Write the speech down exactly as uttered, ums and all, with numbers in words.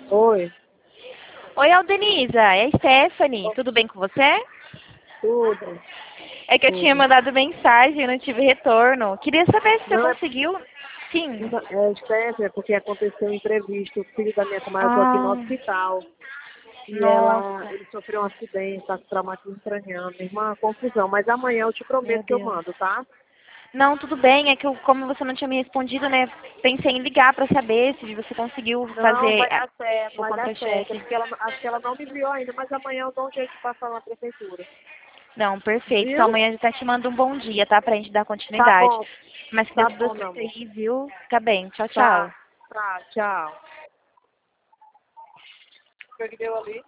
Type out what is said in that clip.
Oi, Oi, Aldenisa, é a Stephanie. Tudo bem com você? tudo, É que eu tinha tudo. mandado mensagem e não tive retorno. Queria saber se você Não, é, conseguiu. Sim. é Steph, é porque aconteceu um imprevisto. O filho da minha comadre, eu estou aqui no Ah, hospital. E ela, nossa, ele sofreu um acidente, está com traumatismo craniano, uma confusão. Mas amanhã eu te meu prometo que eu Deus. mando, tá? Não, tudo bem. É que eu, como você não tinha me respondido, né? Pensei em ligar pra saber se você conseguiu Não, fazer vai ah, dar certo, o vai dar certo. É contra-cheque. porque ela, acho que ela não me enviou ainda, mas amanhã eu dou um jeito de passar na prefeitura. Não, perfeito. Então Viu? amanhã a gente tá te manda um bom dia, tá? Pra gente dar Tá continuidade. bom, Mas que dê tá tudo bom, meu certo amor. aí, viu? Fica bem. Tchau, tchau. Tá, tá, tchau. O que que deu ali?